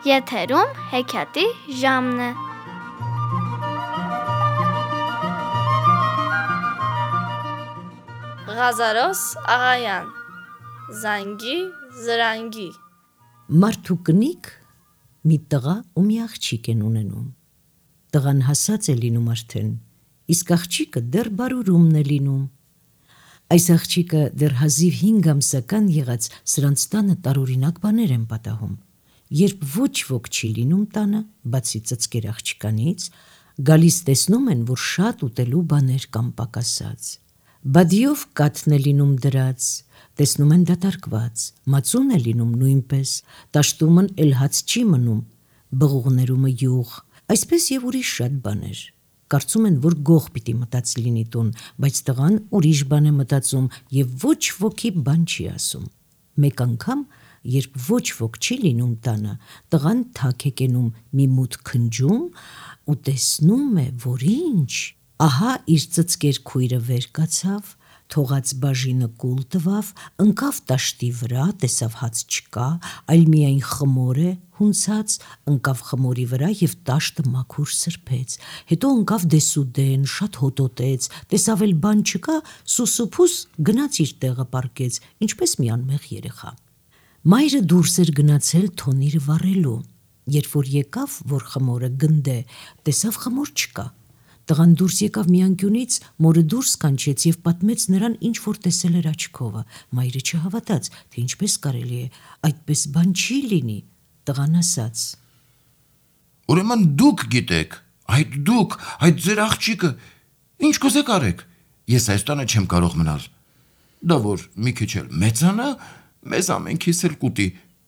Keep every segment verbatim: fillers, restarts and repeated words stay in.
Եթերում հեքիաթի ժամն է։ Ղազարոս Աղայան Զանգի զրանգի Մարդ ու կնիկ մի տղա ու մի աղջիկ են ունենում։ Տղան հասած է լինում արդեն, իսկ աղջիկը դեռ բարուրումն է լինում։ Այս աղջիկը դեռ հազիվ հինգ ամսական եղած սրանց տանը տարօրինակ բաներ են պատահում։ Երբ ոչ ոք չի լինում տանը, բացի ծծկեր աղջկանից, գալիս տեսնում են, որ շատ ուտելու բաներ կան պակասած։ Բադիով կաթն է լինում դրած, տեսնում են դատարկված, մածուն է լինում նույնպես, տաշտումն էլ հաց չի մնում, բղուղներումը յուղ, այսպես եւ ուրիշ շատ բաներ։ Կարծում են, որ գող պիտի մտած լինի տուն, բայց տղան ուրիշ բան է մտածում եւ ոչ ոքի բան չի ասում։ Մեկ անգամ, երբ ոչ ոք չի լինում տանը, տղան թաք է կենում մի մութ քնջում ու տեսնում է, որ ինչ, ահա իր ծծկեր քույրը վեր կացավ, թողած բաժինը կուլ տվավ, ընկավ տաշտի վրա, տեսավ հաց չկա, այլ միայն խմոր է հունցած, ընկավ խմորի վրա եւ տաշտը մաքուր սրբեց, հետո ընկավ դեսուդեն, շատ հոտոտեց, տեսավ էլ բան չկա, սուսուփուս գնաց իր տեղը պառկեց, ինչպես մի անմեղ երեխա։ Մայրը դուրս էր գնացել թոնիրը վառելու, երբ որ եկավ, որ խմորը գնդե, տեսավ խմոր չկա։ Տղան դուրս եկավ մի անկյունից, մորը դուրս կանչեց եւ պատմեց նրան, ինչ որ տեսել էր աչքովը։ Մայրը չհավատաց, թե ինչպես կարելի է, այդպես բան չի լինի։ Տղան ասաց. Ուրեմն դուք գիտեք, այդ դուք, այդ ձեր աղջիկը, ինչ կուզեք արեք, ես այս տանը չեմ կարող մնալ։ Դա որ մի քիչ էլ մեծանա, մեզ ամենքիս էլ կուտի։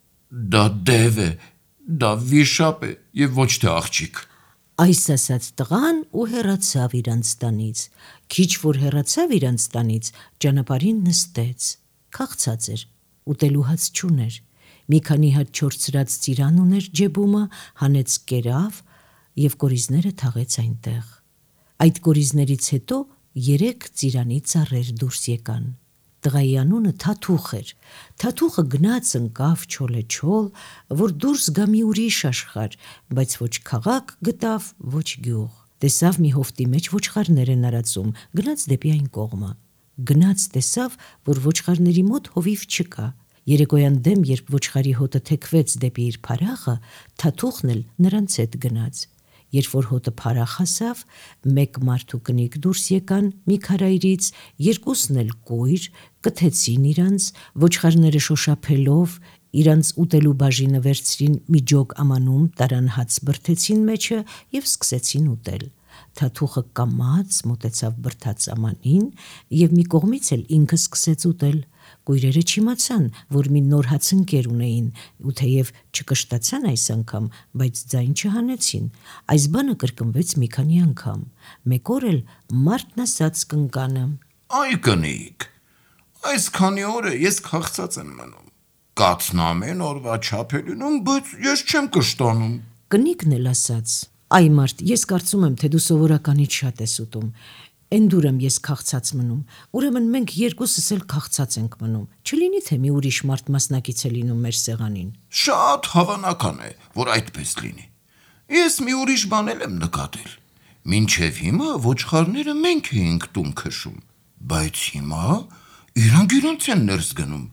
Դա դև է, դա վիշապ է եւ ոչ թե աղջիկ։ Այս ասաց տղան ու հեռացավ իրանց տանից։ Քիչ որ հեռացավ իրանց տանից, ճանապարհին նստեց, քաղցած էր, ուտելու հաց չուներ։ Մի քանի հատ չորցրած ծիրան ուներ ջեբումը, հանեց կերավ եւ կորիզները թաղեց այնտեղ։ Այդ կորիզներից հետո երեք ծիրանի ծառեր դուրս եկան։ Տղայի անունը Թաթուխ էր։ Թաթուխը գնաց ընկավ չոլեչոլ, որ դուրս գա մի ուրիշ աշխարհ, բայց ոչ քաղաք գտավ, ոչ գյուղ։ Տեսավ մի հովտի մեջ ոչխարներ են արածում, գնաց դեպի այն կողմը։ Գնաց տեսավ, որ ոչխարների մոտ հովիվ չկա։ Երեկոյան դեմ, երբ ոչխարի հոտը թեքվեց դեպի իր փարախը, Թաթուխն էլ նրանց հետ գնաց։ Երբ որ հոտը փարախ հասավ, մեկ մարդ ու կնիկ դուրս եկան մի քարայրից, երկուսն էլ կույր, կթեցին իրանց, ոչխարները շոշափելով, իրանց ուտելու բաժինը վերցրին մի ջոկ ամանում, տարան հաց բրդեցին մեջը եւ սկսեցին ուտել։ Թաթուխը կամաց մոտեցավ բրդած ամանին եւ մի կողմից էլ ինքը սկսեց ուտել։ Կույրերը չիմացան, որ մի նոր հացընկեր ունեին, ու թեև չկշտացան այս անգամ, բայց ձայն չհանեցին։ Այս բանը կրկնվեց մի քանի անգամ։ Մեկ օր էլ մարդն ասաց կնկանը. Այ կնիկ, այս քանի օր է ես քաղցած եմ մնում։ Կաթն ամեն օրվա չափ է լինում, բայց ես չեմ կշտանում։ Կնիկն էլ ասաց. Այ մարդ, ես կարծում եմ, թե դու սովորականից շատ ես ուտում։ Էն դուր եմ ես քաղցած մնում, ուրեմն մենք երկուսս էլ քաղցած ենք մնում, չլինի թե մի ուրիշ մարդ մասնակից է լինում մեր սեղանին։ Շատ հավանական է, որ այդպես լինի։ Ես մի ուրիշ բան էլ եմ նկատել։ Մինչև հիմա ոչխարները մենք էինք տուն քշում, բայց հիմա իրանք իրանց են ներս գնում։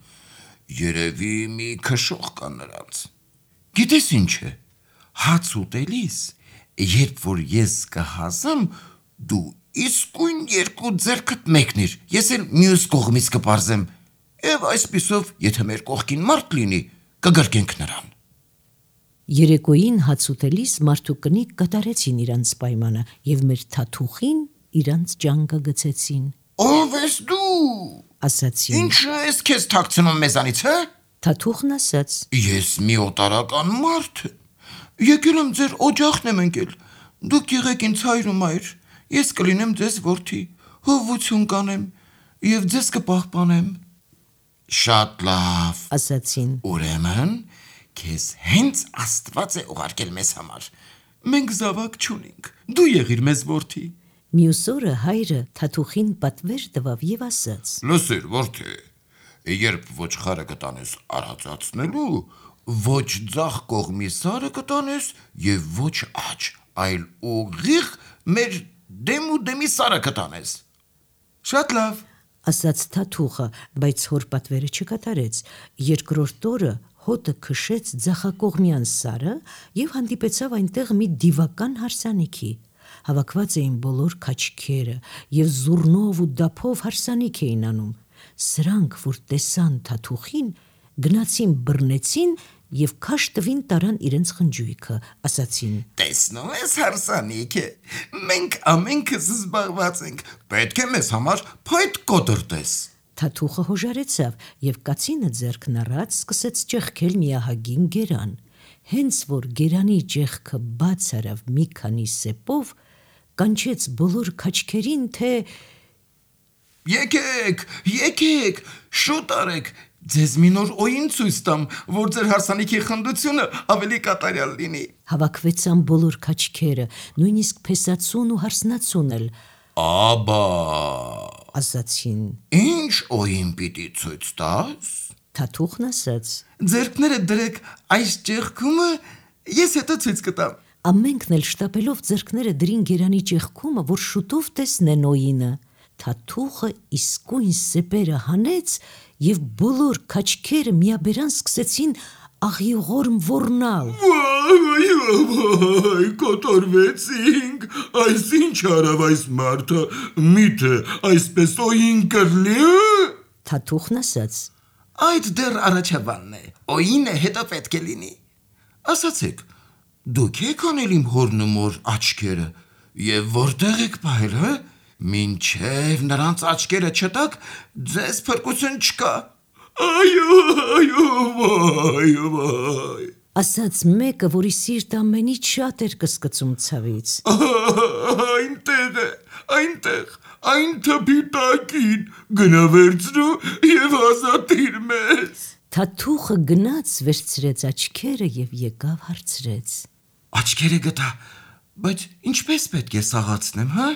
Երևի մի քշող կա նրանց։ Գիտես ինչ է, հաց ուտելիս, երբ որ ես կհասեմ, դու իսկույն երկու ձեռքդ մեկնիր, ես էլ մյուս կողմից կպարզեմ, եւ այսպիսով, եթե մեր կողքին մարդ լինի, կգրկենք նրան։ Երեկոյին հաց ուտելիս մարդ ու կնիկ կատարեցին իրանց պայմանը եւ մեր Թաթուխին իրանց ջանքը գցեցին։ Ով ես դու, ասացին։ Ինչու ես քեզ թաքցնում մեզանից, հա։ Թաթուխն ասաց. Ես մի օտարական մարդ եմ, եկել եմ ձեր օջախն եմ ընկել, դուք եղեք ինձ հայր ու մայր, ես կլինեմ ձեզ որդի, հովություն կանեմ եւ ձեզ կպահպանեմ։ Շատ լավ, ասացին։ Ուրեմն քեզ հենց Աստված է ուղարկել մեզ համար։ Մենք զավակ չունենք, դու եղիր մեզ որդի։ Մյուս օրը հայրը Թաթուխին պատվեր տվավ եւ ասաց. Լսիր, որդի, երբ ոչխարը կտանես արածացնելու, ոչ ձախ կողմի սարը կտանես եւ ոչ աջ, այլ ուղիղ մեր դեմ ու դեմի սարը կտանես։ Շատ լավ, ասաց Թաթուխը, բայց հոր պատվերը չկատարեց։ Երկրորդ օրը հոտը քշեց ձախակողմյան սարը եւ հանդիպեցավ այնտեղ մի դիվական հարսանիքի։ Հավաքված էին բոլոր քաչքերը եւ զուռնով ու դափով հարսանիք էին անում։ Սրանք, որ տեսան Թաթուխին, գնացին բռնեցին եւ քաշ տվին տարան իրենց խնջույքը, ասացին. տեսնում ես հարսանիքը, մենք ամենքս զբաղված ենք, պետք է մեզ համար փայտ կոտրտես։ Թաթուխը հոժարեցավ եւ կացինը ձեռքն առած սկսեց ճեղքել միահագին գերան։ Հենց որ գերանի ճեղքը բաց արավ մի քանի սեպով, կանչեց բոլոր քաչքերին, թե Եկեք, եկեք, շուտ արեք, ձեզ մի նոր օին ցույց տամ, որ ձեր հարսանիքի խնդությունը ավելի կատարյալ լինի։ Հավաքվեցան բոլոր քաչքերը, նույնիսկ փեսացուն ու հարսնացուն էլ, Աբա, ասացին։ ինչ օին պիտի ցույց տաս։ Թաթուխն ասաց. Ձերքները դրեք այս ճեղքումը, ես հետո ցույց կտամ։ Ամենքն էլ շտապելով ձեռքները դրին գերանի ճեղքումը, որ շուտով տեսնեն օինը։ Թաթուխը իսկույն սեպերը հանեց եւ բոլոր քաչքերը միաբերան սկսեցին աղիողորմ ոռնալ։ Վայ, վայ, կոտորվեցինք, այս ինչ արավ այս մարդը, միթե այսպես օին կրնի։ Թաթուխն ասաց. Այդ դեռ առաջավանն է, օինը հետո պետք է լինի։ Ասացեք, դուք եք անել իմ հորն ու մոր աչքերը եւ որտեղ եք պահել, հա։ Մինչև նրանց աչքերը չտակ, ձեզ փրկություն չկա։ Այո, այո, վայ, վայ։ Ասաց մեկը, որի սիրտը ամենից շատ էր կսկծում ցավից։ Այնտեղ է, այնտեղ, այն թփիտակին, գնա վերցրու եւ ազատիր մեզ։ Թաթուխը գնաց, վերցրեց աչքերը եւ եկավ հարցրեց. Աչքերը գտա, բայց ինչպես պետք է սաղացնեմ, հա։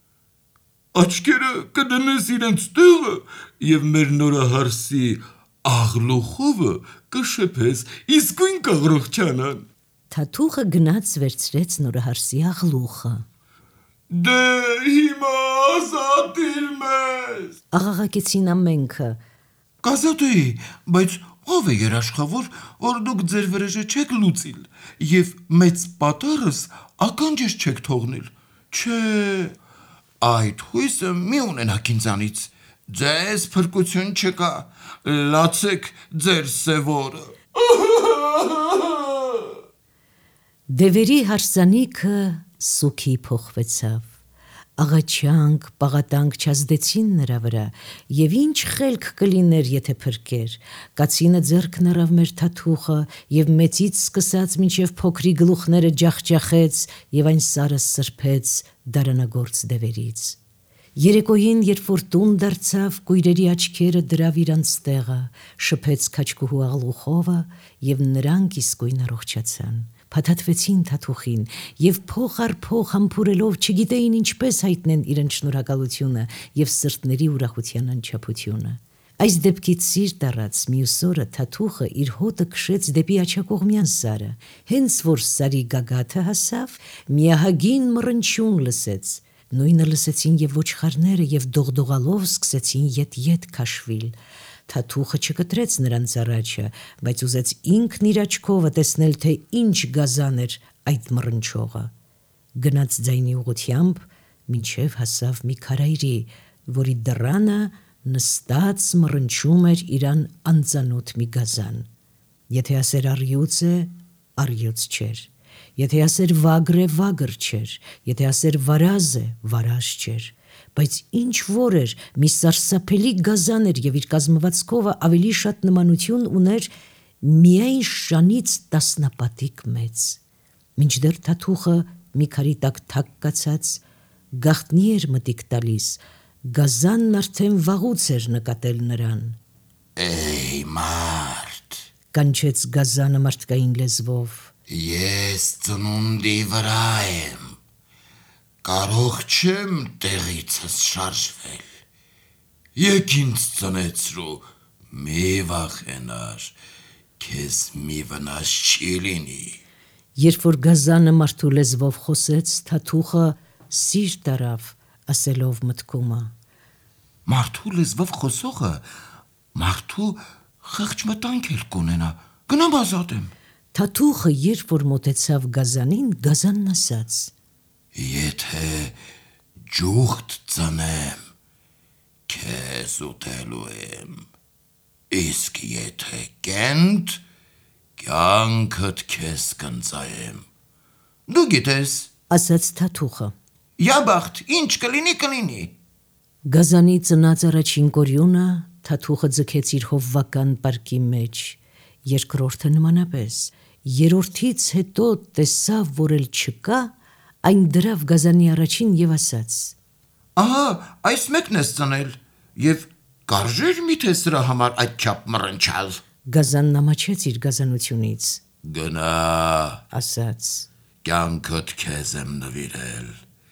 Աչքերը կդնես իրենց տեղը եւ մեր նորահարսի աղլուխովը կշփես, իսկույն կաղրոխչանան։ Թաթուխը գնաց, վերցրեց նորահարսի աղլուխը։ Դե հիմա ազատիր մեզ։ Աղաղակեցին ամենքը։ Կազատեի, բայց ով է երաշխավոր, որ դուք ձեր վրեժը չեք լուծիլ եւ մեծ պատառս ականջես չեք թողնել։ Չէ, այդ հույսը մի ունենաք ինձանից, ձեզ փրկություն չկա, լացեք ձեր սևորը։ Դևերի հարսանիքը սուքի փոխվեցավ։ Աղաչանք, պաղատանք չազդեցին նրա վրա, եւ ինչ խելք կլիներ, եթե փրկեր։ Կացինը ձեռքն առավ մեր Թաթուխը եւ մեծից սկսած մինչեւ փոքրի գլուխները ջախջախեց եւ այն սարը սրբեց դարանագործ դևերից։ Երեկոյին, երբ որ տուն դարձավ, կույրերի աչքերը դրավ իրանց տեղը, շփեց քաչկուհու աղլուխովը եւ նրանք իսկույն առողջացան։ Փաթաթվեցին Թաթուխին եւ փող առ փող համբուրելով չգիտեին ինչպես հայտնեն իրենց շնորհակալությունը եւ սրտների ուրախության անչափությունը։ Այս դեպքից սիրտ առած մյուս օրը Թաթուխը իր հոտը քշեց դեպի աջակողմյան սարը։ Հենց որ սարի գագաթը հասավ, միահագին մռնչյուն լսեց։ Նույնը լսեցին եւ ոչխարները եւ դողդողալով սկսեցին ետ-ետ քաշվել։ Թաթուխը չկտրեց նրանց առաջը, բայց ուզեց ինքն իր աչքովը տեսնել, թե ինչ գազան էր այդ մռնչողը։ Գնաց ձայնի ուղությամբ, մինչև հասավ մի քարայրի, որի դռանը նստած մռնչում էր իրան անծանոթ մի գազան։ Եթե ասեր առյուծ է, առյուծ չէր։ Եթե ասեր վագր է, վագր չէր, եթե ասեր վարազ է, վարազ չէր, բայց ինչ որ էր, մի սարսափելի գազան էր եւ իր կազմվածքովը ավելի շատ նմանություն ուներ միայն շանից տասնապատիկ մեծ։ Մինչդեռ Թաթուխը մի քարի տակ թակ կացած, գաղտնի էր մտիկ տալիս, գազանն արդեն վաղուց էր նկատել նրան։ Էй մարդ, կանչեց գազանը մարդկային լեզվով։ Ես ծնունդի վրա եմ, կարող չեմ տեղիցս շարժվել, եկ ինձ ծնեցրու, մի վախենար, քեզ մի վնաս չի լինի։ Երբ որ գազանը մարդու լեզվով խոսեց, Թաթուխը սիրտ արավ, ասելով մտքումը. Մարդու լեզվով խոսողը մարդու խղճ մտանք էլ կունենա, գնամ ազատեմ։ Թաթուխը երբ որ մոտեցավ գազանին, գազանն ասաց. Եթե ջուղթ ծնեմ, քեզ ուտելու եմ, իսկ եթե կենտ, կյանքդ քեզ կընծայեմ։ Դու գիտես, ասաց Թաթուխը. Յաբախտ, ինչ կլինի կլինի։ Գազանի ծնած առաջին կորյունը Թաթուխը ձգեց իր հովվական պարկի մեջ, երկրորդը նմանապես, երրորդից հետո տեսավ, որ էլ չկա, այն դրավ գազանի առաջին և ասաց. Ահա, այս մեկն ես ծնել, և կարժեր միթե սրա համար այդչափ մռնչալ։ Գազանն ամաչեց իր գազանությունից, Գնա, ասաց. կյանքդ քեզ եմ նվիրել,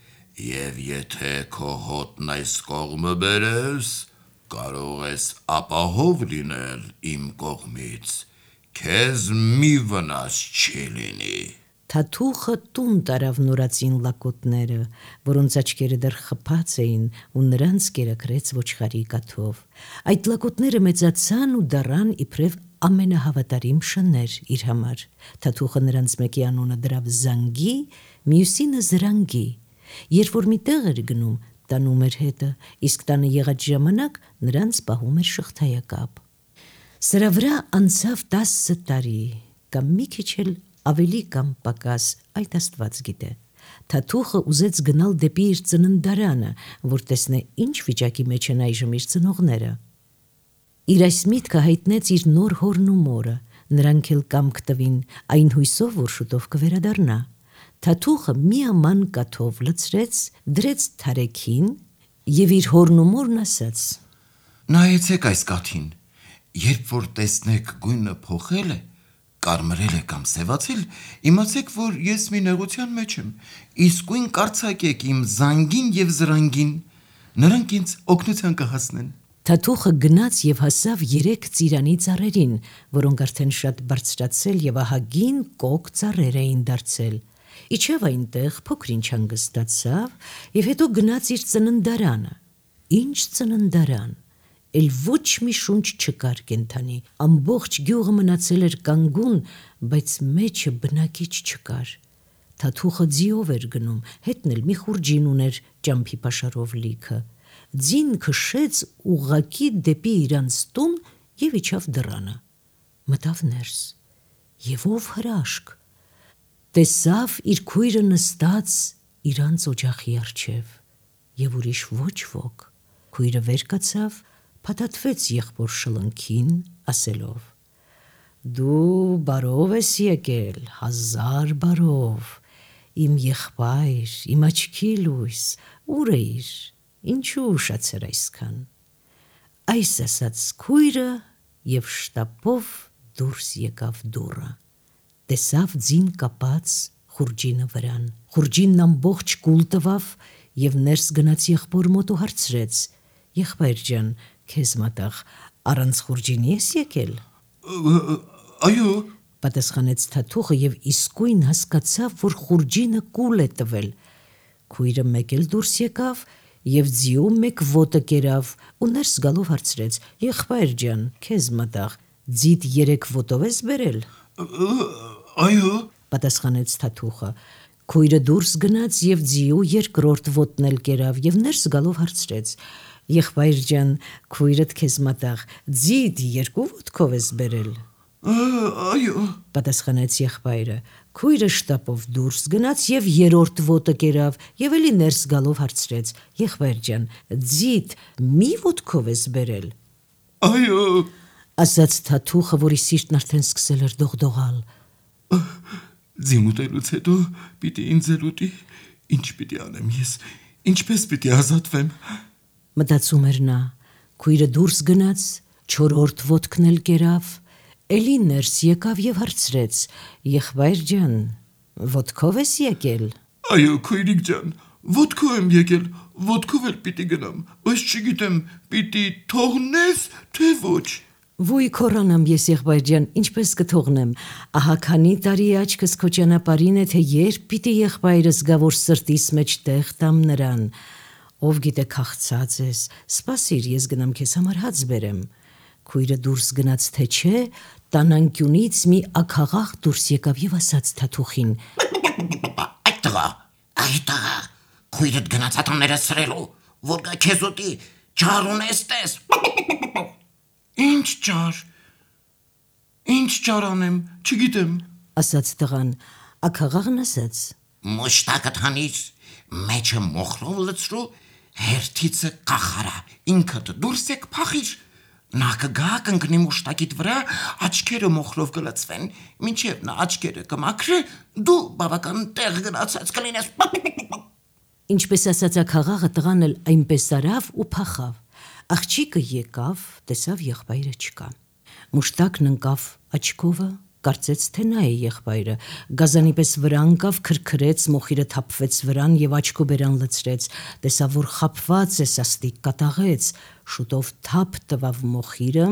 և եթե քո հոտն այս կողմը բերես, կարող ես ապահով լինել իմ կողմից, քեզ մի վնաս չի լինի։ Թաթուխը տուն տարավ նորածին լակոտները, որոնց աչքերը դեռ խփած էին ու նրանց կերակրեց ոչխարի կաթով։ Այդ լակոտները մեծացան ու դառան իբրև ամենահավատարիմ շներ իր համար։ Թաթուխը նրանց մեկի անունը դրավ Զանգի, մյուսինը Զրանգի։ Երբ որ մի տեղ էր գնում, տանում էր հետը, իսկ տանը եղած ժամանակ նրանց պահում էր շղթայակապ։ Սրա վրա անցավ տասը տարի, կամ մի քիչ էլ ավելի կամ պակաս, այդ Աստված գիտե։ Թաթուխը ուզեց գնալ դեպի իր ծննդարանը, որ տեսնե ինչ վիճակի մեջ են այժմ իր ծնողները։ Իր այս միտքը հայտնեց իր նոր հորն ու մորը, նրանք էլ կամք տվին, այն հույսով, որ շուտով կվերադառնա։ Թաթուխը մի աման կաթով լցրեց, դրեց թարեքին և իր հորն ու մորն ասաց. Նայեցեք այս կաթին, երբ որ տեսնեք գույնը փոխել է, կարմրել է կամ սևացել, իմացեք, որ ես մի նեղության մեջ եմ, իսկույն կարծակեք իմ Զանգին և Զրանգին, նրանք ինձ օգնության կհասնեն։ Թաթուխը գնաց և հասավ երեք ծիրանի ծառերին, որոնք արդեն շատ բարձրացել և ահագին կոկ ծառեր էին դարձել։ Իջավ այնտեղ, փոքր-ինչ հանգստացավ և հետո գնաց իր ծննդարանը։ Ինչ ծննդարան, էլ ոչ մի շունչ չկար կենդանի, ամբողջ գյուղը մնացել էր կանգուն, բայց մեջը բնակիչ չկար։ Թաթուխը ձիով էր գնում, հետն էլ մի խուրջին ուներ ճամփի պաշարով լիքը։ Ձին քշեց ուղղակի դեպի իրանց տուն և իջավ դռանը։ Մտավ ներս, և ով հրաշք, տեսավ իր քույրը նստած իրանց օջախի առջև, և ուրիշ ոչ ոք։ Քույրը վեր կացավ, փաթաթվեց եղբոր շլնքին, ասելով. Դու բարով ես եկել, հազար բարով, իմ եղբայր, իմ աչքի լույս, ուր էիր, ինչու ուշացար այսքան։ Այս ասաց քույրը և շտապով դուրս եկավ դուռը, տեսավ ձին կապած խուրջինը վրան, խուրջինն ամբողջ կուլ տվավ և ներս գնաց եղբոր մոտ ու հարցրեց. Եղբայր ջան, քեզ մատաղ, առանց խուրջինի ես եկել։ Այո, պատասխանեց Թաթուխը և իսկույն հասկացավ, որ խուրջինը կուլ է տվել։ Քույրը մեկ էլ դուրս եկավ և ձիու մեկ ոտը կերավ ու ներս գալով հարցրեց. Եղբայր ջան, քեզ մատաղ, ձիդ երեք ոտով ես բերել։ Այո, պատասխանեց Թաթուխը։ Քույրը դուրս գնաց և ձիու երկրորդ ոտն էլ կերավ և ներս գալով հարցրեց. Եղբայր ջան, քույրդ քեզ մատաղ, ձիդ երկու ոտքով ես բերել։ Այո, պատասխանեց եղբայրը։ Քույրը շտապով դուրս գնաց և երրորդ ոտը կերավ և էլի ներս գալով հարցրեց. Եղբայր ջան, ձիդ մի ոտքով ես բերել։ Այո, ասաց Թաթուխը, որի սիրտն արդեն սկսել էր դողդողալ։ Ձին ուտելուց հետո պիտի ինձ էլ ուտի, ինչ պիտի անեմ ես, ինչպես պիտի ազատվեմ։ Մտածում էր նա, քույրը դուրս գնաց, չորրորդ ոտքն էլ կերավ, էլի ներս եկավ և հարցրեց. Եղբայր ջան, ոտքով ես եկել։ Այո, քույրիկ ջան, ոտքով եմ եկել, ոտքով էլ պիտի գնամ, բայց չգիտեմ, պիտի թողնես, թե ոչ։ Ոյ քորանամ ես եղբայր ջան, ինչպես կթողնեմ, ահա քանի տարի աչքս քո ճանապարհին է, թե երբ պիտի եղբայրս գա, որ սրտիս մեջ տեղ տամ նրան, ով գիտե քաղցած ես, սպասիր, ես գնամ քեզ համար հաց բերեմ, քույրը դուրս գնաց թե չէ, տանանկյունից մի աքաղաղ դուրս եկավ եւ ասաց Թաթուխին. Այդ տղա, այդ տղա, քույրդ գնաց ատամները սրելու, որ գա քեզ ուտի, ջար ունես տես։ Ինչ ջար, ինչ ջար անեմ, չգիտեմ, ասաց տղան, աքաղաղն ասաց. Մուշտակը թանիր, մեջը մոխրով լցրու, հերթիցը կախարա, ինքդ դուրս եք փախիր, նա կգա կընկնի մուշտակիդ վրա, աչքերը մոխրով կլցվեն, մինչև նա աչքերը կմաքրի, դու բավական տեղ գնացած կլինես։ Ինչպես ասաց աքաղաղը, տղան էլ այնպես արավ ու փախավ, աղջիկը եկավ, տեսավ եղբայրը չկա, մուշտակն ընկավ աչքովը, կարծեց թե նա է եղբայրը, գազանի պես վրա ընկավ, քրքրեց, մոխիրը թափվեց վրան եւ աչքոբերան լցրեց, տեսավ որ խաբված է, սաստիկ կատաղեց, շուտով թափ տվավ մոխիրը,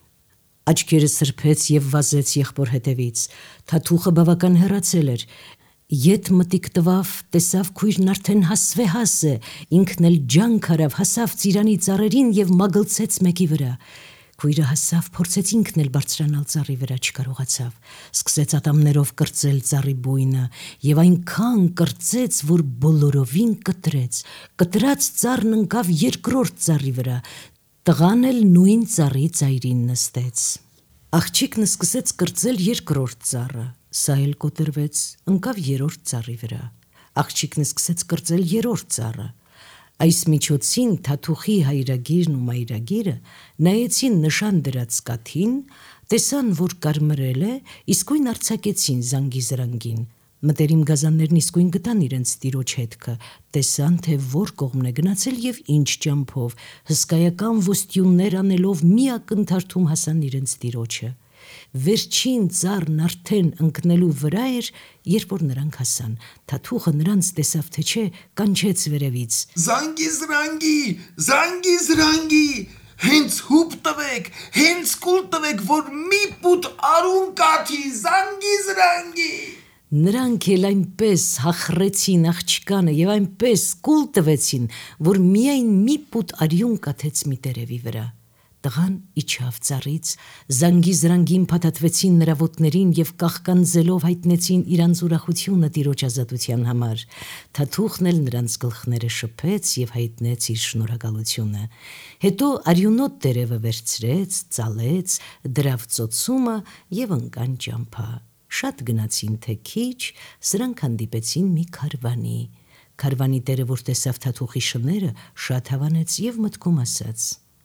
աչքերը սրբեց եւ վազեց եղբոր հետևից, Թաթուխը բավական հեռացել էր, ետ մտիկ տվավ, տեսավ քույրն արդեն հասվեհաս է, ինքն էլ ջանք արավ, հասավ ծիրանի ծառերին եւ մագլցեց մեկի վրա, քույրը հասավ, փորձեց ինքն էլ բարձրանալ ծառի վրա, չկարողացավ, սկսեց ատամներով կրծել ծառի բույնը եւ այնքան կրծեց, որ բոլորովին կտրեց, կտրած ծառն ընկավ երկրորդ ծառի վրա, տղան էլ նույն ծառի ծայրին նստեց, աղջիկն սկսեց կրծել երկրորդ ծառը, սա էլ կոտրվեց, ընկավ երրորդ ծառի վրա, աղջիկն սկսեց կրծել երրորդ ծառը, այս միջոցին Թաթուխի հայրագիրն ու մայրագիրը նայեցին նշան դրած կաթին, տեսան, որ կարմրել է, իսկույն արձակեցին զանգի զրանգին, մտերիմ գազաններն իսկույն գտան իրենց տիրոջ հետքը, տեսան, թե որ կողմն է գնացել եւ ինչ ճամփով, հսկայական ոստյուններ անելով մի ակնթարթում հասան իրենց տիրոջը, վերջին ծառն արդեն ընկնելու վրա էր, երբ որ նրանք հասան, Թաթուխը նրանց տեսավ թե չէ, կանչեց վերևից. Զանգի զրանգի, զանգի զրանգի, հենց հուպ տվեք, հենց կուլ տվեք, որ մի պուտ արուն կաթի, զանգի զրանգի։ Նրանք էլ այնպես հախռեցին աղջկանը եւ այնպես կուլ տվեցին, որ միայն մի պուտ արյուն կաթեց մի տերևի վրա, տղան իջավ ծառից, զանգի զրանգին փաթաթվեցին նրա ոտներին եւ կաղկանձելով հայտնեցին իրանց ուրախությունը տիրոջ ազատության համար, Թաթուխն էլ նրանց գլխները շփեց եւ հայտնեց իր շնորհակալությունը, հետո արյունոտ տերևը վերցրեց, ծալեց, դրավ ծոցումը եւ ընկան ճամփա, շատ գնացին թե քիչ, սրանք հանդիպեցին մի քարվանի, քարվանի տերը, որ տեսավ Թաթուխի շները, շատ հավանեց եւ մտքում ասաց.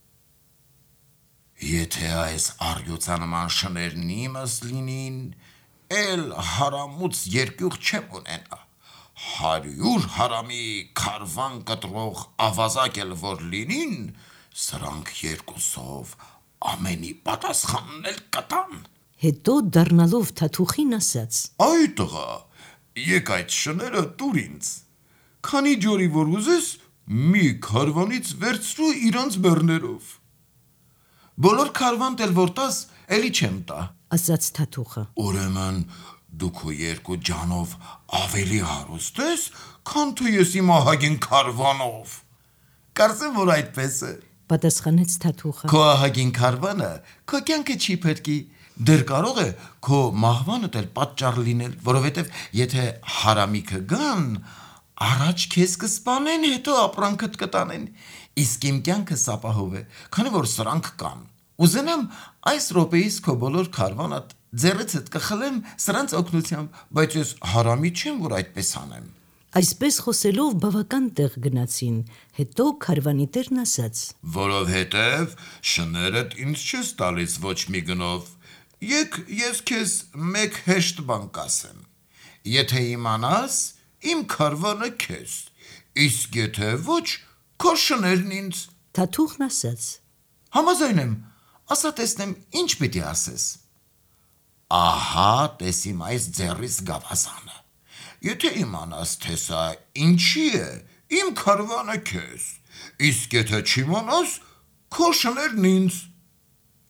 Եթե այս արյուծանման շներն իմս լինին, էլ հարամուց երկյուղ չեմ ունենա, հարյուր հարամի քարվան կտրող ավազակ էլ որ լինին, սրանք երկուսով ամենի պատասխանն էլ կտան։ Հետո դառնալով Թաթուխին ասաց. Այ տղա, եկ այդ շները տուր ինձ, քանի ջորի որ ուզես, մի քարվանից վերցրու իրանց բեռներով։ Բոլոր քարվանդ էլ որ տաս, էլի չեմ տա, ասաց Թաթուխը։ Ուրեմն դու քո երկու ջանով ավելի հարուստ ես, քան թե ես իմ ահագին քարվանով։ Կարծեմ որ այդպես է, պատասխանեց Թաթուխը։ Քո ահագին քարվանը քո կյանքը չի փրկի, դեռ կարող է քո մահվանդ էլ պատճառ լինել, որովհետև եթե հարամիքը գան, առաջ քեզ կսպանեն, հետո ապրանքդ կտանեն, իսկ իմ կյանքը սապահով է, քանի որ սրանք կան։ Ուզենամ այս րոպեից քո բոլոր քարվանդ ձեռիցդ կխլեմ սրանց օգնությամբ, բայց ես հարամի չեմ, որ այդպես անեմ։ Այսպես խոսելով բավական տեղ գնացին, հետո քարվանի տերն ասաց. Որովհետև շներդ ինձ չես տալիս ոչ մի գնով, եկ ես քեզ մեկ հեշտ բան կասեմ, եթե իմանաս, իմ քարվանը քեզ, իսկ եթե ոչ, քո շներն ինձ։ Թաթուխն ասաց. Համաձայն եմ, ասա տեսնեմ ինչ պիտի ասես։ Ահա տեսիմ այս ձեռիս գավազանը, եթե իմանաս, թե սա ինչի է, իմ քարվանը քեզ, իսկ եթե չիմանաս, քո շներն ինձ։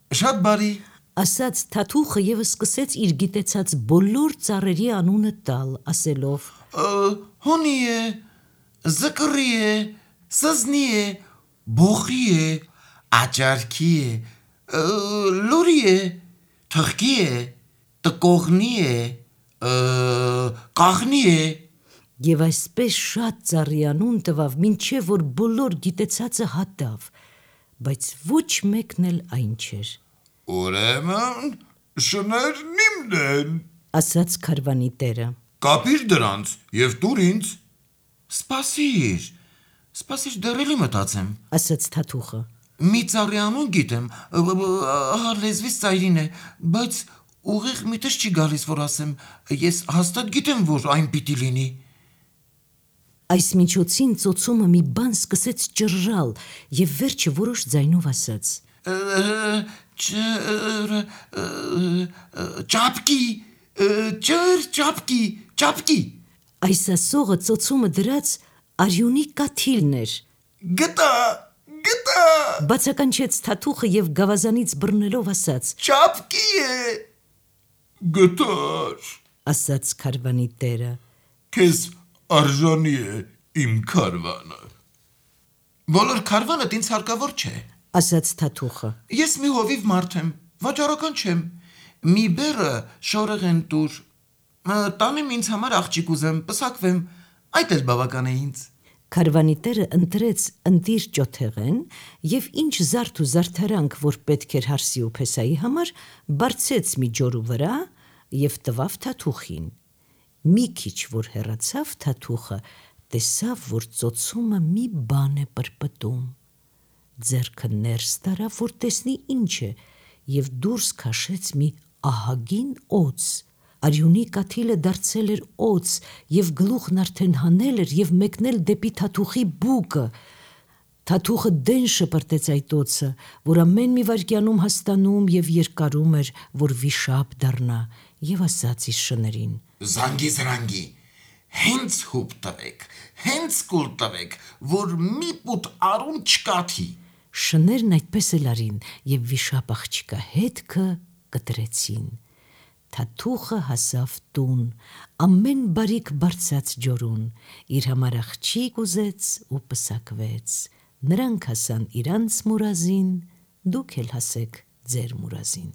Շատ բարի։ Ասաց Թաթուխը եւ սկսեց իր գիտեցած բոլոր ծառերի անունը տալ, ասելով. Հոնի է, զկռի է, սզնի է, բոխի է, աճարքի է, լուրի է, թխկի է, տկողնի է, կաղնի է։ Եվ այսպես շատ ծառի անուն տվավ, մինչև որ բոլոր գիտեցածը հատավ, բայց ոչ մեկն էլ այն չէր։ Ուրեմն շներն իմն են, ասաց քարվանի տերը։ Կապիր դրանց եւ տուր ինձ։ Սպասիր, սպասիր դեռ էլի մտածեմ, ասաց Թաթուխը։ Մի ծառի անուն գիտեմ, ահա լեզվիս ծայրին է, բայց ուղիղ միտս չի գալիս, որ ասեմ, ես հաստատ գիտեմ, որ այն պիտի լինի։ Այս միջոցին ծոցումը մի բան սկսեց ճռռալ եւ վերջը որոշ ձայնով ասաց. Ճապկի, ճր ճապկի, ճապկի։ Այս ասողը ծոցումը դրած արյունի կաթիլն էր։ Գտա, գտա։ Բացականչեց Թաթուխը եւ գավազանից բռնելով ասաց. Ճապկի է։ Գտար, ասաց քարվանի տերը։ Քեզ արժանի է իմ քարվանը։ Բոլոր քարվանդ ինձ հարկավոր չէ, ասաց Թաթուխը։ Ես մի հովիվ մարդ եմ, վաճառական չեմ։ Մի բեռը շորեղեն տուր, տանեմ ինձ համար աղջիկ ուզեմ, պսակվեմ, այդ էլ բավական է ինձ։ Քարվանի տերը ընտրեց ընտիր ճոթեղեն եւ ինչ զարդ ու զարդարանք, որ պետք էր հարսի ու փեսայի համար, բարձեց մի ջորու վրա եւ տվավ Թաթուխին։ Մի քիչ որ հեռացավ Թաթուխը, տեսավ, որ ծոցումը մի բան է պրպտում։ Ձեռքը ներս տարավ, որ տեսնի ինչ է, եւ դուրս քաշեց մի ահագին օձ։ Արյունի կաթիլը դարձել էր օձ, եւ գլուխն արդեն հանել էր եւ մեկնել դեպի Թաթուխի բուկը։ Թաթուխը դեն շպրտեց այդ օձը, որ ամեն մի վայրկյանում հաստանում եւ երկարում էր, որ վիշապ դառնա, եւ ասաց իր շներին. Զանգի զրանգի, հենց հուպ տվեք, հենց կուլ տվեք, որ մի պուտ արուն չկաթի։ Շներն այդպես էլ արին, եւ վիշապ աղջիկա հետքը կտրեցին։ Թաթուխը հասավ տուն, ամեն բարիք բարձած ջորուն, իր համար աղջիկ ուզեց ու պսակվեց։ Նրանք հասան իրանց մուրազին, դուք էլ հասեք ձեր մուրազին։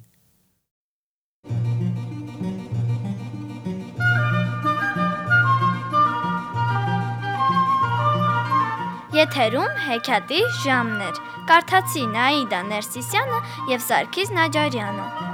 Եթերում հեքիաթի ժամն էր։ Կարդացի Նաիդա Ներսիսյանը եւ Սարգիս Նաջարյանը։